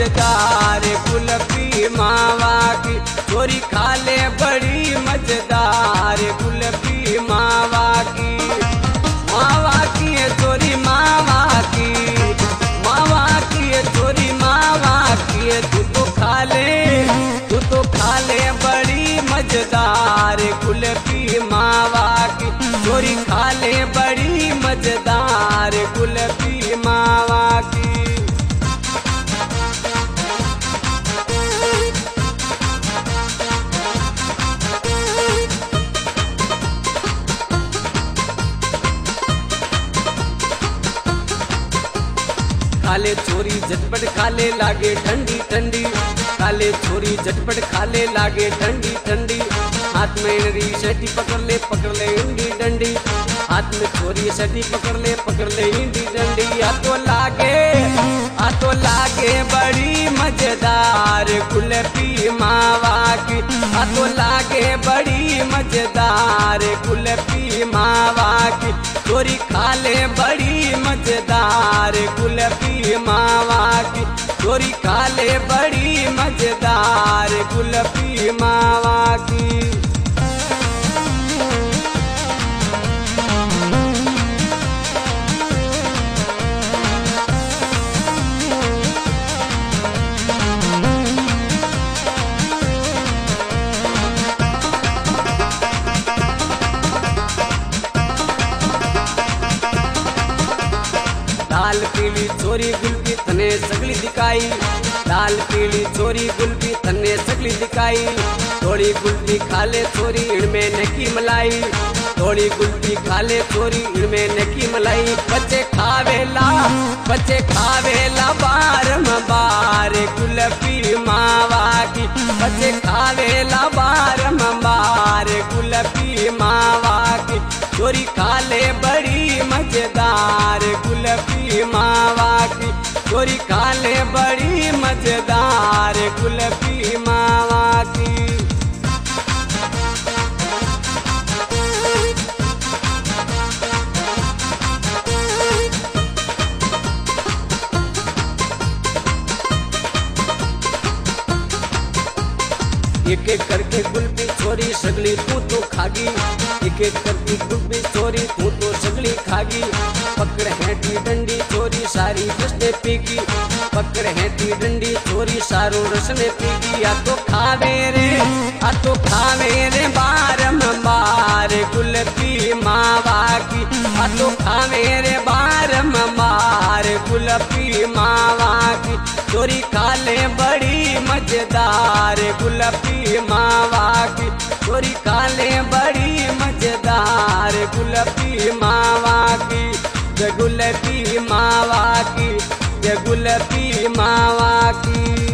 मजेदार कुल्फी मावा की, चोरी खा ले बड़ी मजेदार कुल्फी मावा की। मावा की है चोरी मावा की, मावा की है चोरी मावा की है। तू तो खा ले बड़ी मजेदार कुल्फी मावा की, चोरी खा ले बड़ी मजेदार कुल्फी मावा की। खाले छोरी झटपट खाले लागे ठंडी ठंडी, खाले छोरी झटपट खाले लागे ठंडी ठंडी। हाथ में नरी सटी पकड़ ले इंडी डंडी, हाथ में छोरी सटी पकड़ ले इंडी डंडी। आ तो लागे बड़ी मजेदार कुल्फी मावा की, आ तो लागे बड़ी मजेदार कुल्फी मावा की। चोरी खा ले बड़ी मजेदार कुल्फी मावा की, चोरी खा ले बड़ी मजेदार कुल्फी मावा की। लाल पीली छोरी गुल्फी तने सगली दिखाई, लाल पीली छोरी गुल्फी तने सगली दिखाई। थोड़ी गुल्फी खा ले छोरी इनमें नकी मलाई, थोड़ी गुल्फी खा ले छोरी इनमें नकी मलाई। बच्चे खावेला बार कुल्फी मावा की, बच्चे खावेला बार कुल्फी मावा की। चोरी खा ले बड़ी मजेदार कुल्फी मावा की, चोरी खा ले बड़ी मजेदार कुल्फी मावा की। एक एक करके गुल्फी छोरी सगली तू तो खागी, एक एक करके गुल्फी छोरी तू तो सगली खागी। पकड़ है टी डंडी छोरी सारी रसने पीगी, पकड़ है टी डंडी छोरी सारो रसने पीगी। आ तो खावे रे बार कुल्फी मावा की, आ तो खावे रे बार कुल्फी मावा की। चोरी खा ले बड़ी मजेदार कुल्फी मावा की, चोरी खा ले बड़ी मजेदार कुल्फी मावा की। जय कुल्फी मावा की, जय कुल्फी मावा की।